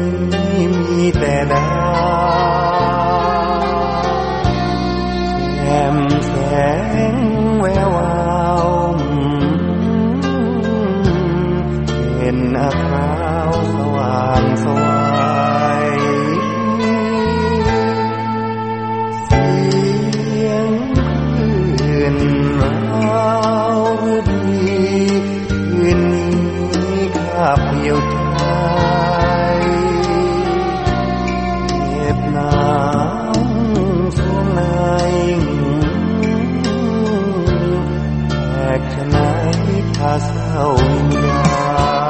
มีแต่ดาวแจ่มแสงแวววาวเห็นอาคาวสว่างสวยเสียงคลื่นราวฤดีคืนนี้ข้าเพียวใจเก็บหนาวสวงในแอกชะไหนถ้าเศร้าวิญญา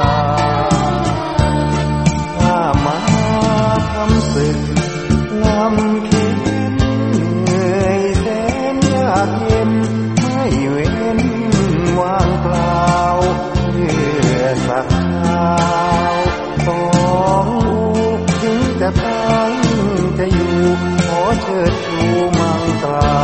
ข้ามาทำศึกลำเข็นเหนื่อยแสนยากเย็นไม่เว้นว่างเปล่าเพื่อสักเช้าต้องถึงจะตั้งจะอยู่ขอเชิดชูมังตรา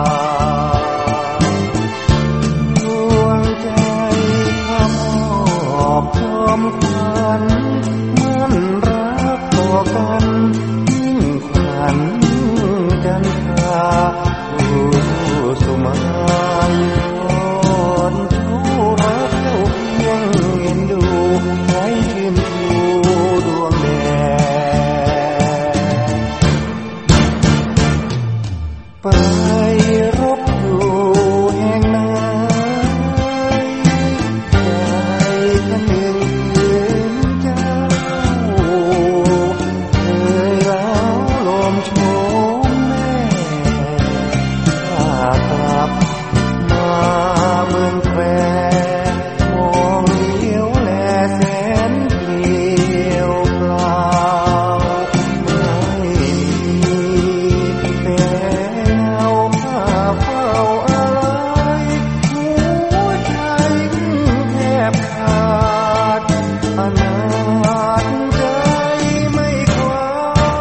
ดวงใจข้ามอบพร้อมควันมันรักต่อกันยิ่งขวัญจันทราสุมายนชูรักเจ้าเพียงเห็นดูไว้ชื่นชูดวงแดไปรบอยู่แห่งไหนใจท่านหนึ่งถึงเจ้าเคยเล้าลมโชมแม่ข้ากลับมาเมืองแพร่มองเลี้ยวแลแสนเปลี่ยวเปล่าไม่มีแต่เงาภาพเฝ้าอะไรหัวใจแทบขาดอนาถใจไม่คว้า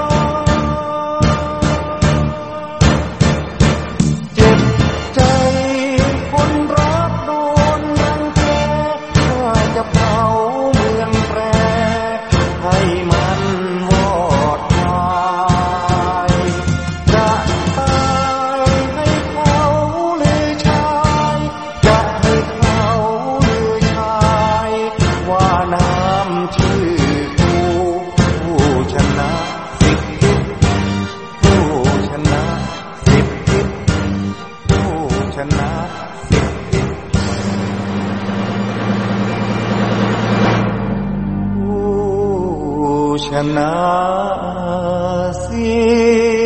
เจ็บใจคนรักโดนรังแกข้าจะเผาเมืองแปรให้มันวอดวายจะตายให้เขาหรือชายจะให้เขาหรือชายว่าน้ำชื่อผู้ชนะสิบทิศผู้ชนะสิบทิศผู้ชนะสิบทิศผู้ชนะสิ